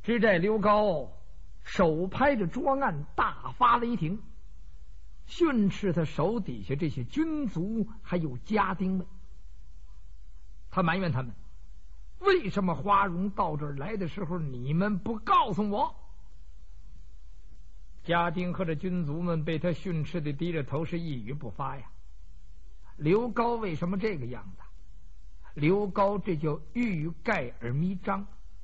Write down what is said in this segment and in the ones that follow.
只待刘高手拍着桌案，大发雷霆，训斥他手底下这些军卒还有家丁们。他埋怨他们，为什么花荣到这儿来的时候你们不告诉我？家丁和这军卒们被他训斥的低着头，是一语不发呀。刘高为什么这个样子？刘高这叫欲盖而弥彰。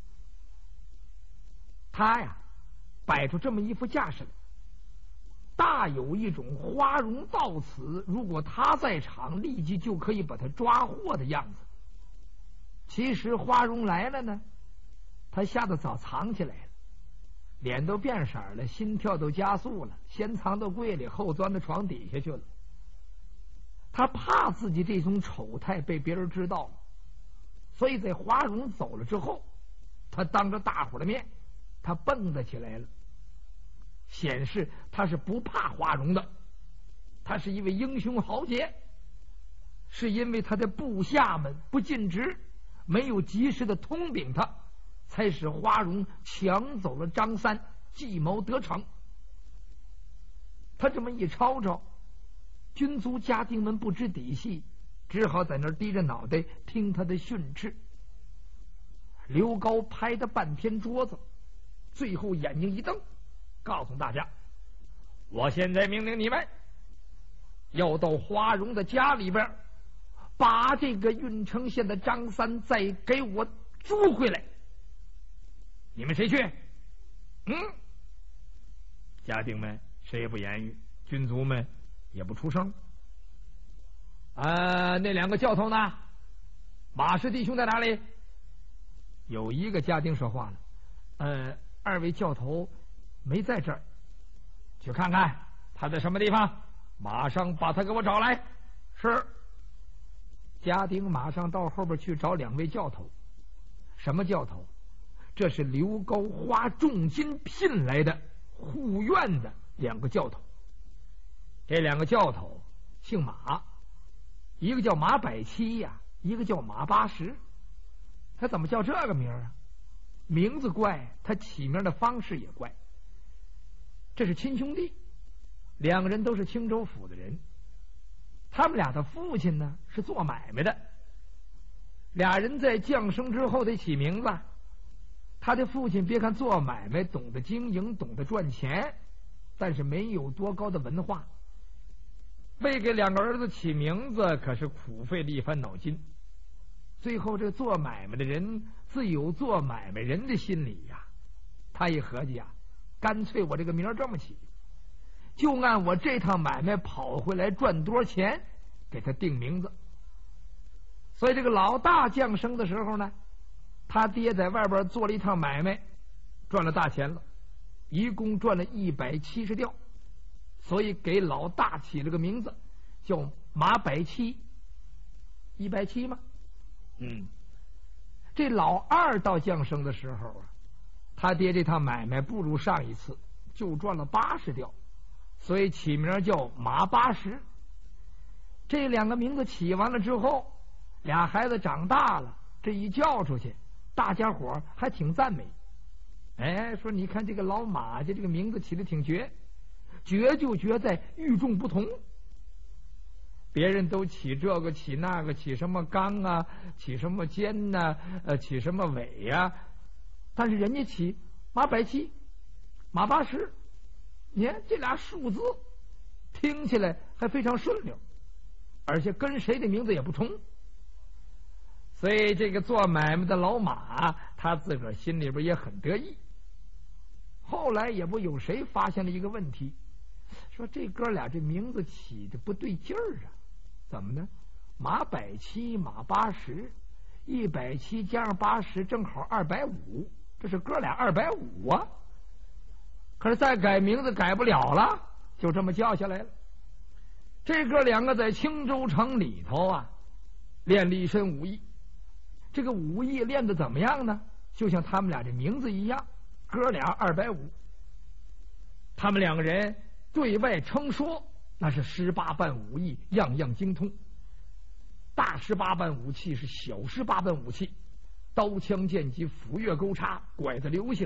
他呀摆出这么一副架势来，大有一种花荣到此，如果他在场，立即就可以把他抓获的样子。其实花荣来了呢，他吓得早藏起来了，脸都变色了，心跳都加速了，先藏到柜里，后钻到床底下去了。他怕自己这种丑态被别人知道，所以在花荣走了之后，他当着大伙的面，他蹦跶起来了，显示他是不怕花荣的，他是一位英雄豪杰。是因为他的部下们不尽职，没有及时的通禀他，才使花荣抢走了张三，计谋得逞。他这么一吵吵，军卒家丁们不知底细，只好在那儿低着脑袋听他的训斥。刘高拍了半天桌子，最后眼睛一瞪，告诉大家，我现在命令你们要到花荣的家里边，把这个郓城县的张三再给我捉回来。你们谁去？家丁们谁也不言语，军卒们也不出声。那两个教头呢？马氏弟兄在哪里？有一个家丁说话了，二位教头没在这儿，去看看他在什么地方，马上把他给我找来。是。家丁马上到后边去找两位教头。什么教头？这是刘高花重金聘来的护院的两个教头。这两个教头姓马，一个叫马百七呀，一个叫马八十。他怎么叫这个名啊？名字怪，他起名的方式也怪。这是亲兄弟，两个人都是青州府的人。他们俩的父亲呢是做买卖的，俩人在降生之后得起名字。他的父亲别看做买卖，懂得经营，懂得赚钱，但是没有多高的文化。为给两个儿子起名字可是苦费了一番脑筋。最后这做买卖的人自有做买卖人的心理呀，他一合计啊，干脆我这个名这么起，就按我这趟买卖跑回来赚多少钱给他定名字。所以这个老大降生的时候呢，他爹在外边做了一趟买卖，赚了大钱了，一共赚了170吊，所以给老大起了个名字叫马百七。170吗？这老二到降生的时候啊，他爹这趟买卖不如上一次，就赚了80吊，所以起名叫马八十。这两个名字起完了之后，俩孩子长大了，这一叫出去，大家伙还挺赞美。说你看这个老马家这个名字起得挺绝，绝就绝在与众不同。别人都起这个起那个，起什么刚啊，起什么尖呐，起什么尾呀，但是人家起马百七、马八十，你看这俩数字听起来还非常顺溜，而且跟谁的名字也不重。所以这个做买卖的老马他自个儿心里边也很得意。后来也不有谁发现了一个问题，说这哥俩这名字起的不对劲儿啊。怎么呢？马百七、马八十，170加上80正好250，这是哥俩250啊。可是再改名字改不了了，就这么叫下来了。这哥两个在青州城里头啊，练了一身武艺。这个武艺练得怎么样呢？就像他们俩这名字一样，哥俩250。他们两个人对外称说那是18般武艺，样样精通。大18般武器是小18般武器，刀枪剑戟斧钺钩叉，拐子流星，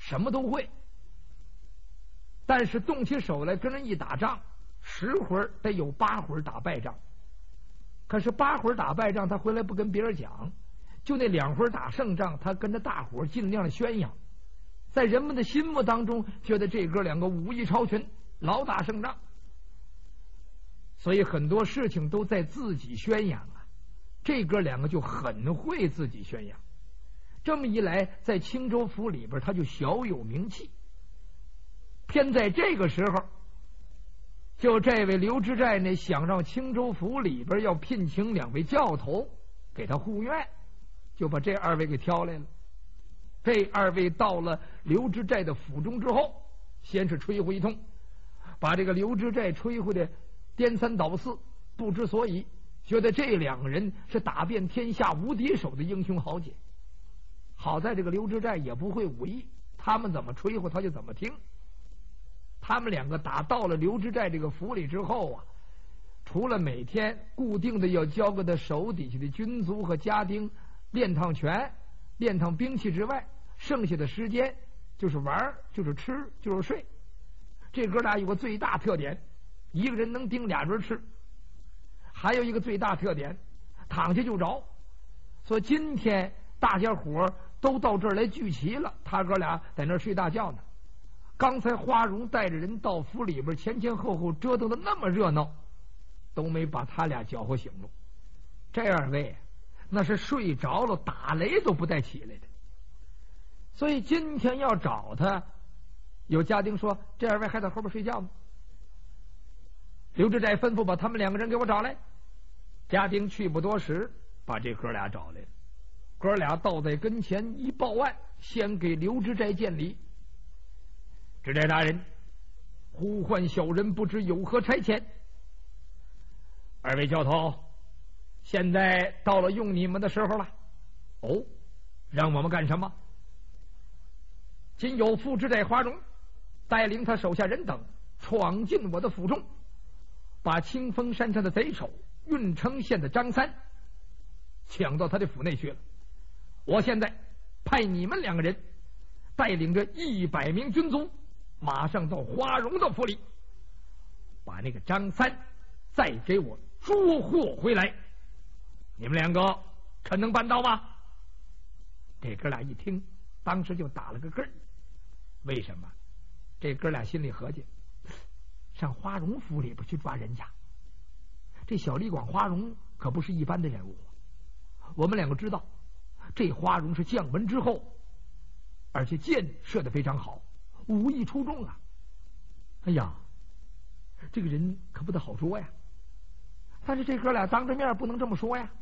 什么都会，但是动起手来跟人一打仗，10回得有8回打败仗。可是8回打败仗，他回来不跟别人讲，就那2回打胜仗，他跟着大伙尽量的宣扬，在人们的心目当中，觉得这哥两个武艺超群，老打胜仗。所以很多事情都在自己宣扬啊，这哥两个就很会自己宣扬。这么一来，在青州府里边他就小有名气。偏在这个时候，就这位刘知寨呢，想让青州府里边要聘请2位教头给他护院，就把这2位给挑来了。这2位到了刘知寨的府中之后，先是吹呼一通，把这个刘知寨吹呼的颠三倒四，不知所以，觉得这2个人是打遍天下无敌手的英雄豪杰。好在这个刘知寨也不会武艺，他们怎么吹呼他就怎么听。他们2个打到了刘知寨这个府里之后啊，除了每天固定的要教给他手底下的军卒和家丁练趟拳、练趟兵器之外，剩下的时间就是玩，就是吃，就是睡。这哥俩有个最大特点，一个人能盯2人吃，还有一个最大特点，躺下就着。所以今天大家伙都到这儿来聚齐了，他哥俩在那儿睡大觉呢。刚才花荣带着人到府里边前后折腾的那么热闹，都没把他俩搅和醒了。这2位那是睡着了，打雷都不带起来的。所以今天要找他，有家丁说这2位还在后边睡觉呢。刘知寨吩咐把他们2个人给我找来。家丁去不多时，把这哥俩找来了。哥俩倒在跟前一报案，先给刘知寨见礼。知寨大人，呼唤小人不知有何差遣。2位教头，现在到了用你们的时候了。哦，让我们干什么？今有副知寨花荣带领他手下人等闯进我的府中，把清风山上的贼首郓城县的张三抢到他的府内去了。我现在派你们2个人带领着100名军卒，马上到花荣的府里，把那个张三再给我捉获回来。你们2个可能办到吗？这哥俩一听，当时就打了个嗝。为什么？这哥俩心里合计，上花荣府里边去抓人家，这小李广花荣可不是一般的人物。我们2个知道，这花荣是将门之后，而且箭射得非常好，武艺出众啊。哎呀，这个人可不得好捉呀。但是这哥俩当着面不能这么说呀。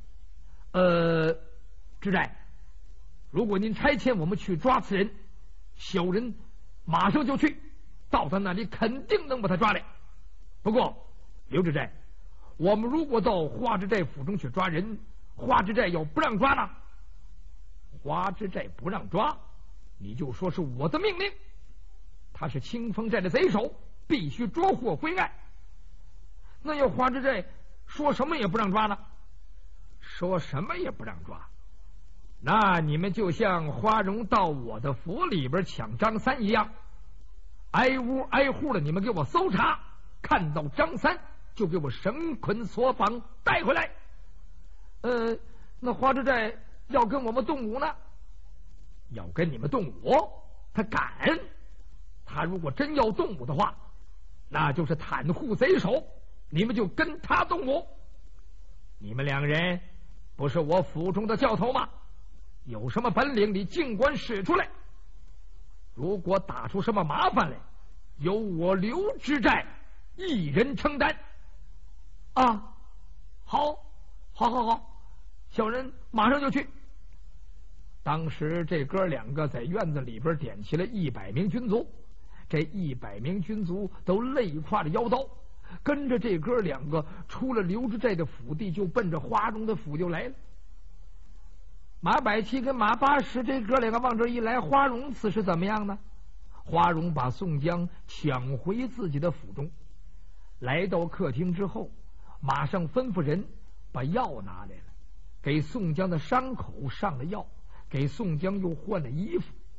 知寨，如果您差遣我们去抓此人，小人马上就去，到他那里肯定能把他抓来。不过刘知寨，我们如果到花知寨府中去抓人，花知寨要不让抓呢？花知寨不让抓，你就说是我的命令。他是清风寨的贼首，必须捉获归案。那要花知寨说什么也不让抓呢？说什么也不让抓，那你们就像花荣到我的府里边抢张三一样，挨屋挨户的你们给我搜查，看到张三就给我绳捆索绑带回来。那花知寨要跟我们动武呢？要跟你们动武？他敢？他如果真要动武的话，那就是袒护贼首，你们就跟他动武。你们2人不是我府中的教头吗？有什么本领你尽管使出来，如果打出什么麻烦来，由我刘知寨一人承担。啊，好，小人马上就去。当时这哥2个在院子里边点起了100名军卒，这100名军卒都累挎着腰刀，跟着这哥2个出了刘知寨的府地，就奔着花荣的府就来了。马百七跟马八十这哥2个往这一来，花荣此时怎么样呢？花荣把宋江抢回自己的府中，来到客厅之后，马上吩咐人把药拿来了，给宋江的伤口上了药，给宋江又换了衣服。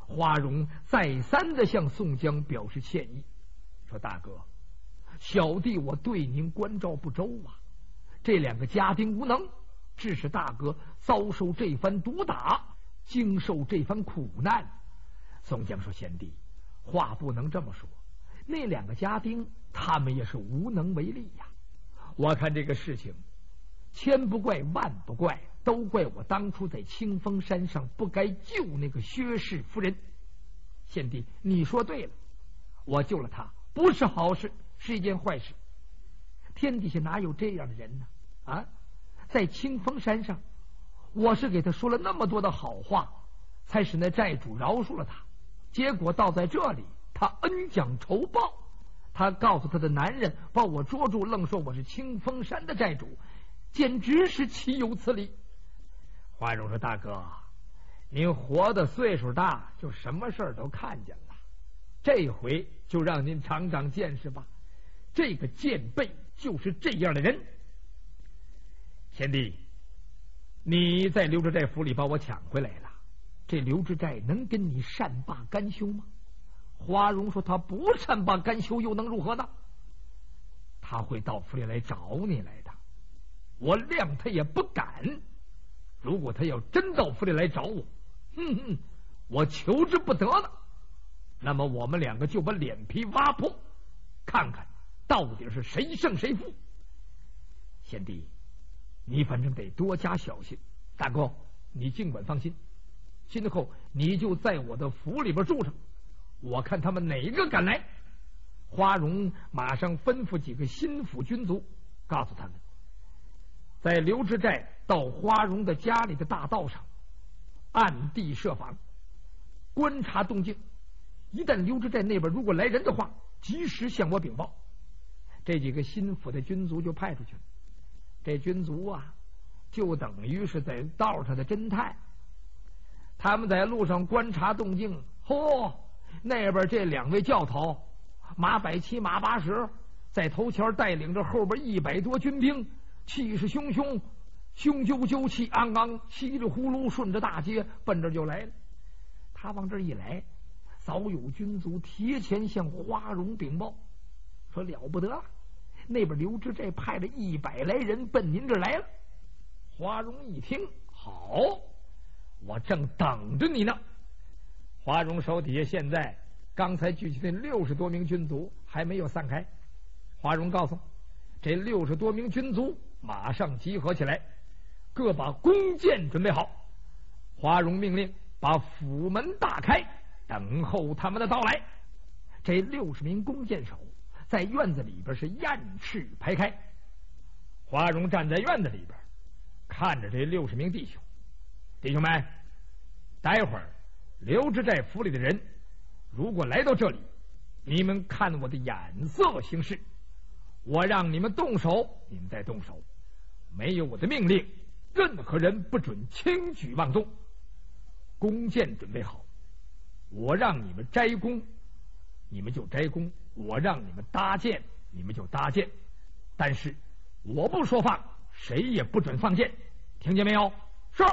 花荣再三的向宋江表示歉意，说：“大哥，小弟我对您关照不周啊，这两个家丁无能，致使大哥遭受这番毒打，经受这番苦难。”宋江说：“贤弟，话不能这么说，那两个家丁他们也是无能为力呀。我看这个事情，千不怪万不怪，都怪我当初在清风山上不该救那个薛氏夫人。贤弟，你说对了，我救了他不是好事，是一件坏事。天底下哪有这样的人呢？啊，在清风山上，我是给他说了那么多的好话，才使那债主饶恕了他。结果到在这里，他恩将仇报，他告诉他的男人把我捉住，愣说我是清风山的债主，简直是岂有此理。”花荣说：“大哥，您活的岁数大，就什么事儿都看见了，这回就让您长长见识吧。这个贱婢就是这样的人。贤弟，你在刘知寨府里把我抢回来了，这刘知寨能跟你善罢甘休吗？”花荣说：“他不善罢甘休又能如何呢？他会到府里来找你来的，我谅他也不敢。如果他要真到府里来找我，我求之不得了。那么我们两个就把脸皮挖破，看看到底是谁胜谁负。贤弟，你反正得多加小心。大哥，你尽管放心，今后你就在我的府里边住上，我看他们哪个敢来。”花荣马上吩咐几个心腹军卒，告诉他们，在刘知寨到花荣的家里的大道上暗地设防，观察动静，一旦刘知寨那边如果来人的话，及时向我禀报。这几个心腹的军卒就派出去了。这军卒啊，就等于是在道上的侦探，他们在路上观察动静。那边这两位教头马百七马八十在头前带领着后边100多军兵，气势汹汹，雄赳赳，气昂昂，稀里呼噜顺着大街奔这就来了。他往这一来，早有军卒提前向花荣禀报，说了不得了，那边刘知寨派了100来人奔您这来了。花荣一听，好，我正等着你呢。花荣手底下现在刚才聚集的60多名军卒还没有散开。花荣告诉这60多名军卒马上集合起来，各把弓箭准备好。花荣命令把府门大开，等候他们的到来。这60名弓箭手在院子里边是雁翅排开。花荣站在院子里边，看着这60名弟兄，弟兄们，待会儿刘知寨府里的人如果来到这里，你们看我的眼色行事，我让你们动手，你们再动手，没有我的命令，任何人不准轻举妄动。弓箭准备好，我让你们摘弓，你们就摘弓；我让你们搭箭，你们就搭箭。但是我不说放，谁也不准放箭，听见没有？是。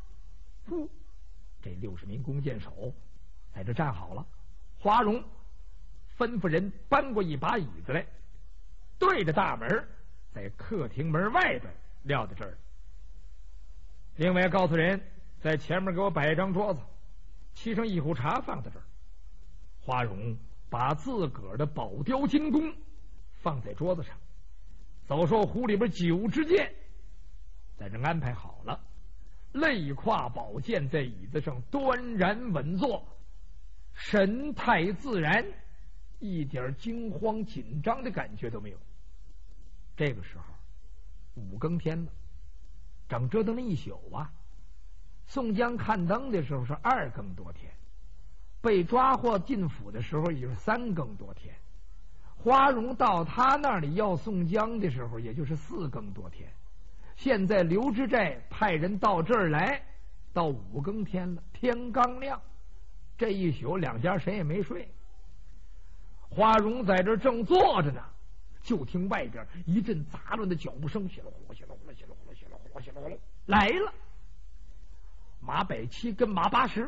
这60名弓箭手在这站好了。花荣吩咐人搬过一把椅子来，对着大门，在客厅门外边撂在这儿。另外告诉人，在前面给我摆一张桌子，沏上一壶茶放在这儿。花荣把自个儿的宝雕金弓放在桌子上，走兽壶里边9支箭在这安排好了，肋挎宝剑在椅子上端然稳坐，神态自然，一点惊慌紧张的感觉都没有。这个时候5更天了，整折腾了一宿啊。宋江看灯的时候是2更多天，被抓获进府的时候也是3更多天，花荣到他那里要宋江的时候也就是4更多天。现在刘知寨派人到这儿来，到5更天了，天刚亮，这一宿两家谁也没睡。花荣在这正坐着呢，就听外边一阵杂乱的脚步声，血了呼噜，血了呼噜，血了呼噜，血了呼噜，血了呼噜，来了。马百七跟马八十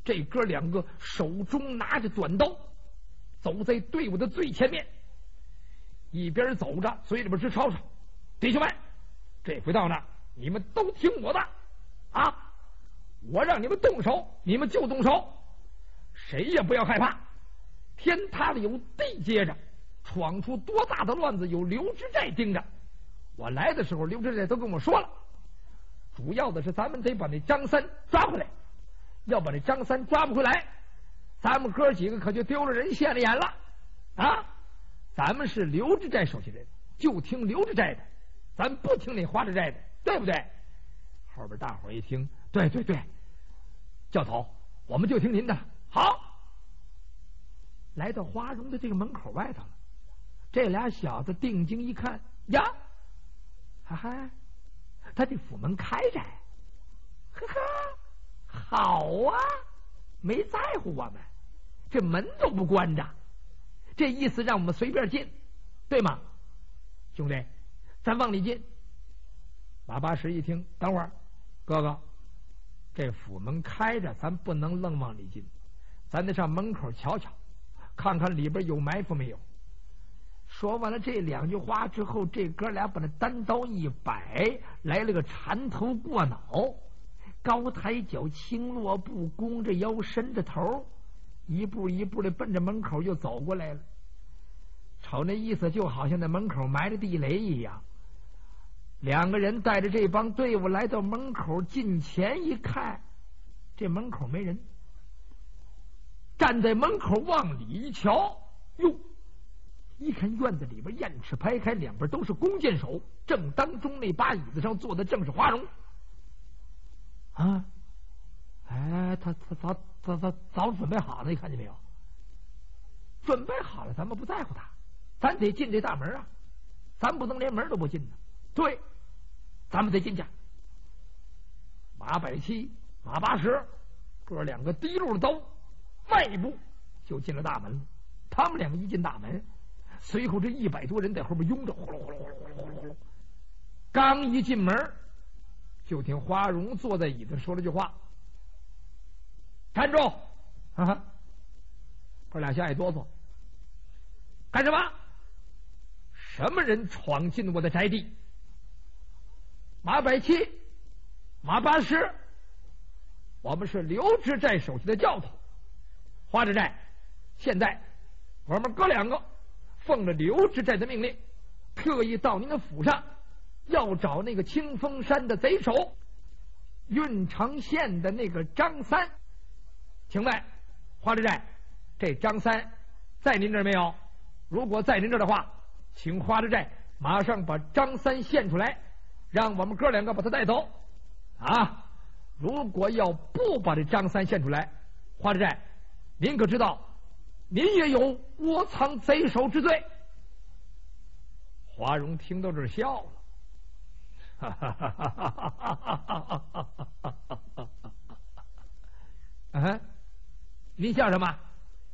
这哥两个手中拿着短刀，走在队伍的最前面，一边走着嘴里边直吵吵：“弟兄们，这回到那儿，你们都听我的啊！我让你们动手，你们就动手，谁也不要害怕。天塌了有地接着，闯出多大的乱子有刘知寨盯着。我来的时候，刘知寨都跟我说了，主要的是咱们得把那张三抓回来，要把这张三抓不回来，咱们哥几个可就丢了人现了眼了啊！咱们是刘知寨手下人，就听刘知寨的，咱不听那花知寨的，对不对？”后边大伙一听，对对对，教头，我们就听您的。好，来到花荣的这个门口外头了，这俩小子定睛一看，呀，哈哈，他的府门开着，呵呵，好啊，没在乎我们，这门都不关着，这意思让我们随便进，对吗？兄弟，咱往里进。马八十一听，等会儿，哥哥，这府门开着，咱不能愣往里进，咱得上门口瞧瞧，看看里边有埋伏没有。说完了这两句话之后，这哥俩把那单刀一摆，来了个缠头过脑，高抬脚，轻落步，弓着腰，伸着头，一步一步的奔着门口就走过来了。瞅那意思，就好像那门口埋着地雷一样。两个人带着这帮队伍来到门口，近前一看，这门口没人。站在门口往里一瞧，哟，一看院子里边雁翅排开，两边都是弓箭手，正当中那把椅子上坐的正是花荣。啊，哎，他早准备好了，你看见没有？准备好了，咱们不在乎他，咱得进这大门啊，咱不能连门都不进呢。对，咱们得进去。马百七、马八十哥两个提溜着刀，迈一步就进了大门了。他们两个一进大门，随后这100多人在后边拥着，呼噜呼噜呼噜呼噜呼噜呼噜。刚一进门，就听花荣坐在椅子说了句话：“站住！”哈哈，哥俩吓一哆嗦，干什么？什么人闯进我的宅地？马百七、马八十，我们是刘知寨手下的教头。花知寨，现在我们哥两个奉了刘知寨的命令，特意到您的府上，要找那个清风山的贼首，郓城县的那个张三。请问花知寨，这张三在您这儿没有？如果在您这儿的话，请花知寨马上把张三献出来，让我们哥两个把他带走啊！如果要不把这张三献出来，花知寨，您可知道您也有窝藏贼首之罪。华荣听到这儿笑了，哈哈哈哈哈哈！啊，您笑什么？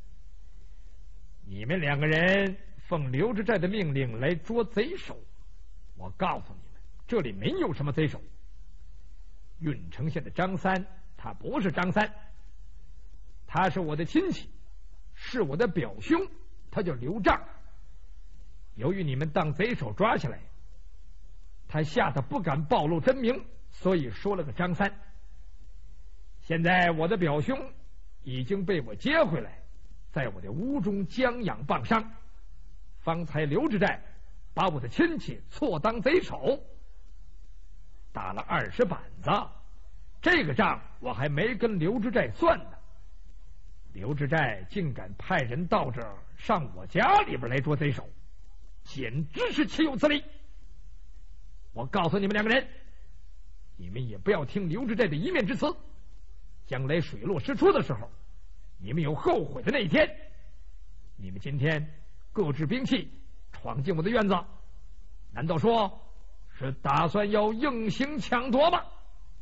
你们两个人奉刘知寨的命令来捉贼首，我告诉你们，这里没有什么贼首。郓城县的张三，他不是张三，他是我的亲戚，是我的表兄，他叫刘丈。由于你们当贼首抓起来，他吓得不敢暴露真名，所以说了个张三。现在我的表兄已经被我接回来，在我的屋中将养棒伤。方才刘知寨把我的亲戚错当贼首，打了20板子，这个账我还没跟刘知寨算呢。刘知寨竟敢派人到这儿上我家里边来捉贼首，简直是岂有此理！我告诉你们两个人，你们也不要听刘知寨的一面之词，将来水落石出的时候，你们有后悔的那一天。你们今天各执兵器闯进我的院子，难道说是打算要硬行抢夺吗？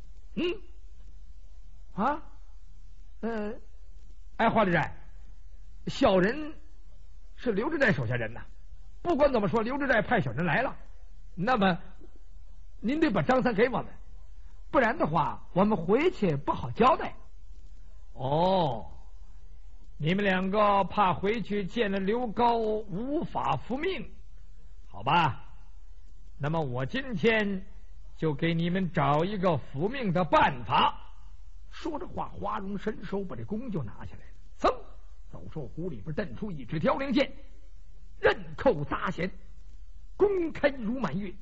哎，花知寨，小人是刘知寨手下人呐。不管怎么说，刘知寨派小人来了，那么您得把张三给我们，不然的话我们回去不好交代。 哦，你们两个怕回去见了刘高无法复命，好吧？那么我今天就给你们找一个复命的办法。说着话，华容伸手把这弓就拿下来了，噌，走兽壶里边蹬出一支雕翎剑，刃扣杂弦，弓开如满月。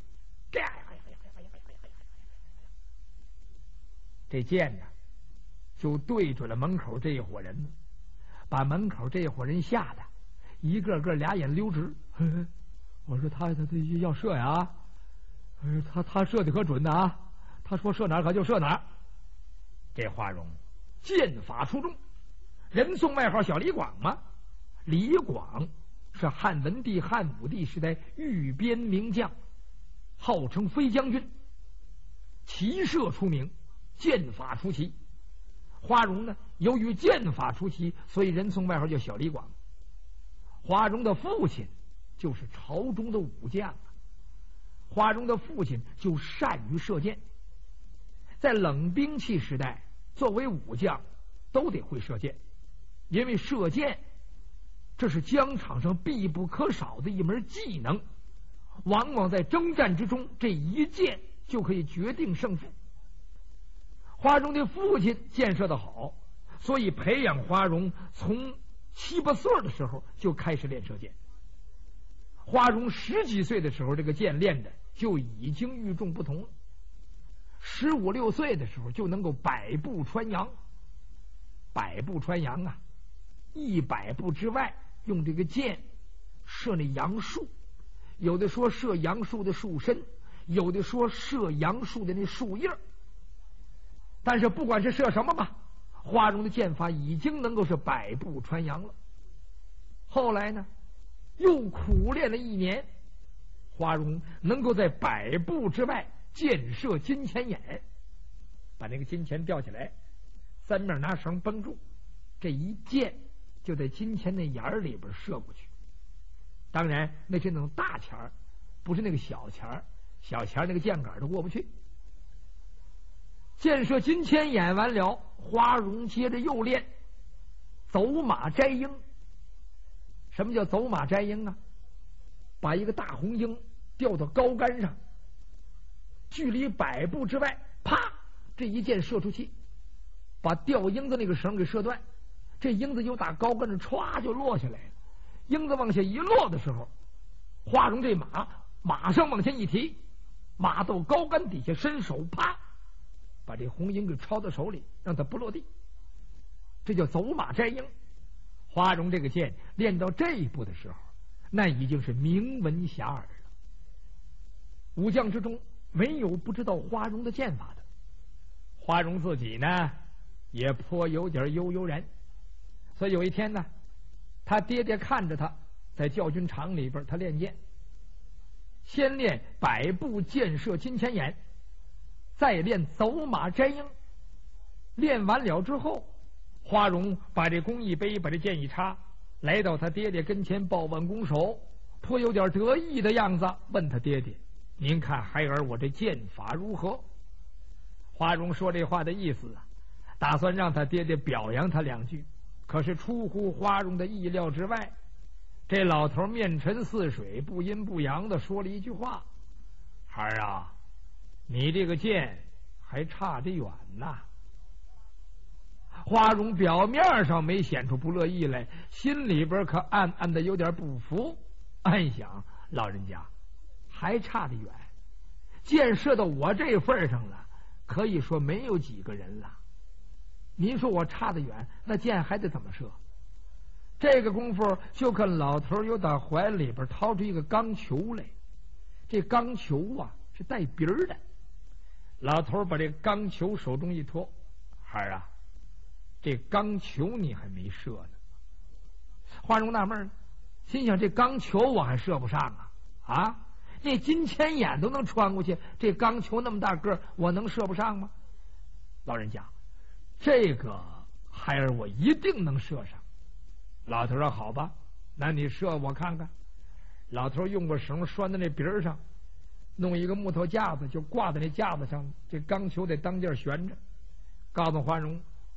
这剑呢，就对准了门口这一伙人，把门口这一伙人吓得一个个俩眼溜直。我说他要射呀，他射的可准呐啊！他说射哪儿可就射哪儿。这华容剑法出众，人送外号小李广嘛。李广是汉文帝、汉武帝时代御边名将，号称飞将军，骑射出名，剑法出奇。华容呢，由于剑法出奇，所以人送外号叫小李广。华容的父亲就是朝中的武将，华容的父亲就善于射箭。在冷兵器时代，作为武将都得会射箭，因为射箭这是疆场上必不可少的一门技能，往往在征战之中，这一箭就可以决定胜负。华容的父亲箭射得好，所以培养华容从7、8岁的时候就开始练射箭。华容10几岁的时候，这个箭练的就已经与众不同了。15、16岁的时候就能够100步穿杨。100步穿杨啊，100步之外用这个箭射那杨树，有的说射杨树的树身，有的说射杨树的那树叶。但是不管是射什么吧，华容的箭法已经能够是100步穿杨了。后来呢，又苦练了1年，华容能够在100步之外箭射金钱眼，把那个金钱吊起来，三面拿绳绷住，这一箭就在金钱那眼里边射过去。当然那是那种大钱儿，不是那个小钱儿，小钱儿那个箭杆都过不去。箭射金钱眼完了，华容接着又练走马摘鹰。什么叫走马摘鹰啊？把一个大红鹰吊到高杆上，距离100步之外，啪，这一箭射出去，把吊鹰的那个绳给射断，这鹰子就打高杆上歘就落下来了。鹰子往下一落的时候，华容这马马上往前一提，马到高杆底下伸手，啪，把这红鹰给抄到手里，让它不落地。这叫走马摘鹰。华容这个箭练到这一步的时候，那已经是名闻遐迩了。武将之中没有不知道华容的剑法的。华容自己呢也颇有点悠悠然，所以有一天呢，他爹爹看着他在教军场里边他练剑，先练100步箭射金钱眼，再练走马摘鹰。练完了之后，华容把这弓一背，把这剑一插，来到他爹爹跟前抱腕拱手，颇有点得意的样子，问他爹爹：“您看孩儿我这剑法如何？”华容说这话的意思啊，打算让他爹爹表扬他2句。可是出乎华容的意料之外，这老头面沉似水，不阴不阳的说了一句话：“孩儿啊，你这个剑还差得远呐。”华容表面上没显出不乐意来，心里边可暗暗的有点不服，暗想老人家还差得远，箭射到我这份上了，可以说没有几个人了。您说我差得远，那箭还得怎么射？这个功夫就看老头又打怀里边掏出一个钢球来，这钢球啊是带鼻儿的。老头把这钢球手中一托：“孩儿啊，这钢球你还没射呢。”华容纳闷了，心想这钢球我还射不上啊！啊，那金钱眼都能穿过去，这钢球那么大个，我能射不上吗？老人家，这个孩儿我一定能射上。老头说：“好吧，那你射我看看。”老头用个绳拴在那鼻儿上，弄一个木头架子，就挂在那架子上，这钢球在当间悬着。告诉华容：“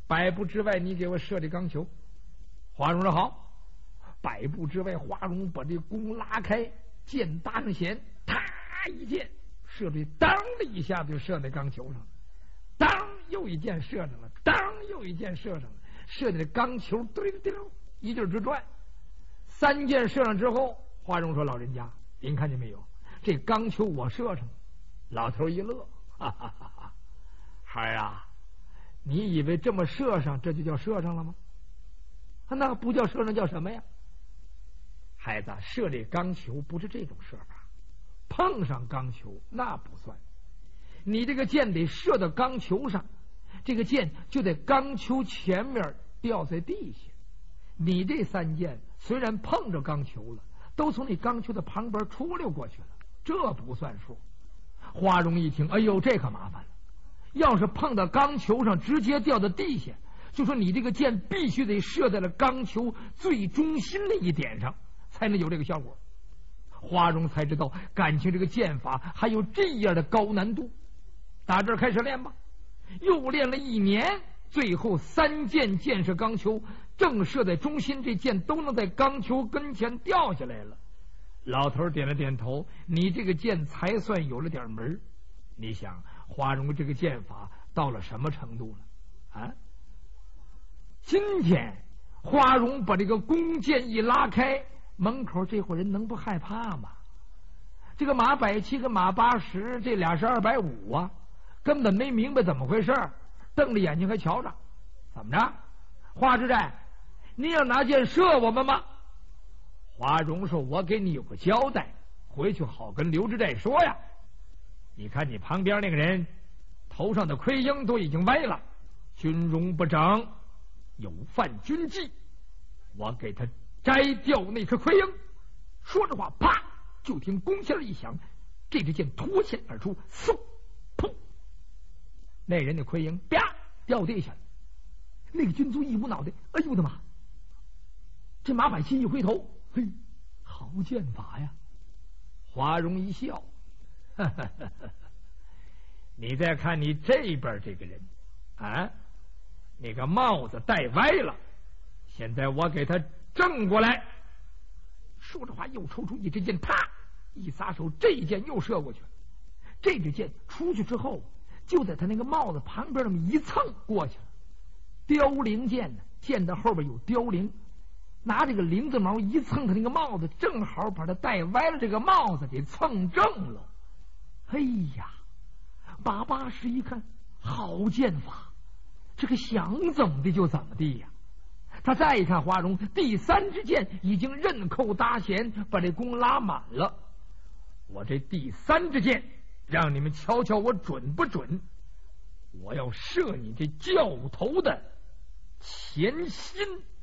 100步之外，你给我射这钢球。华容说好。100步之外，华容把这弓拉开，箭搭上弦，啪一箭射这，当的一下就射在钢球上，当又一箭射上了，当又一箭射上了，射在钢球堆着丢一劲直转。3箭射上之后，华容说：“老人家，您看见没有？这钢球我射上了。”老头一乐，哈哈哈哈！孩儿啊，你以为这么射上，这就叫射上了吗？那不叫射上，叫什么呀？孩子，射这钢球不是这种射法，碰上钢球那不算。你这个箭得射到钢球上，这个箭就在钢球前面掉在地下。你这3箭虽然碰着钢球了，都从你钢球的旁边出溜过去了，这不算数。华容一听，哎呦，这可麻烦了。要是碰到钢球上直接掉到地下，就说你这个箭必须得射在了钢球最中心的一点上，才能有这个效果。华容才知道，感情这个箭法还有这样的高难度。打这儿开始练吧，又练了1年，最后3箭箭射钢球，正射在中心，这箭都能在钢球跟前掉下来了。老头点了点头，你这个箭才算有了点门。你想，华容这个箭法到了什么程度了啊？今天华容把这个弓箭一拉开，门口这伙人能不害怕吗？这个马170跟马80，这俩是250啊，根本没明白怎么回事，瞪着眼睛还瞧着。怎么着，华知寨，你要拿箭射我们吗？华容说：“我给你有个交代，回去好跟刘知寨说呀。你看你旁边那个人头上的盔缨都已经歪了，军容不整，有犯军纪，我给他摘掉那颗盔缨。”说着话，啪，就听弓弦一响，这支箭脱线而出，嗖，砰，那人的盔缨啪掉地下了。那个军卒一捂脑袋，哎呦我的妈！这马百七一回头，嘿，好剑法呀！华容一笑，哈哈哈哈，你再看你这边这个人啊，那个帽子戴歪了，现在我给他正过来。说着话，又抽出一支箭，啪一撒手，这一箭又射过去了。这支箭出去之后，就在他那个帽子旁边那么一蹭过去了。凋零箭呢，箭的后边有凋零，拿这个绫子毛一蹭他那个帽子，正好把他戴歪了这个帽子给蹭正了。哎呀，马80一看，好剑法，这个想怎么的就怎么地呀。他再一看华容，第3支箭已经刃扣搭弦，把这弓拉满了。我这第3支箭，让你们瞧瞧我准不准。我要射你这教头的前心。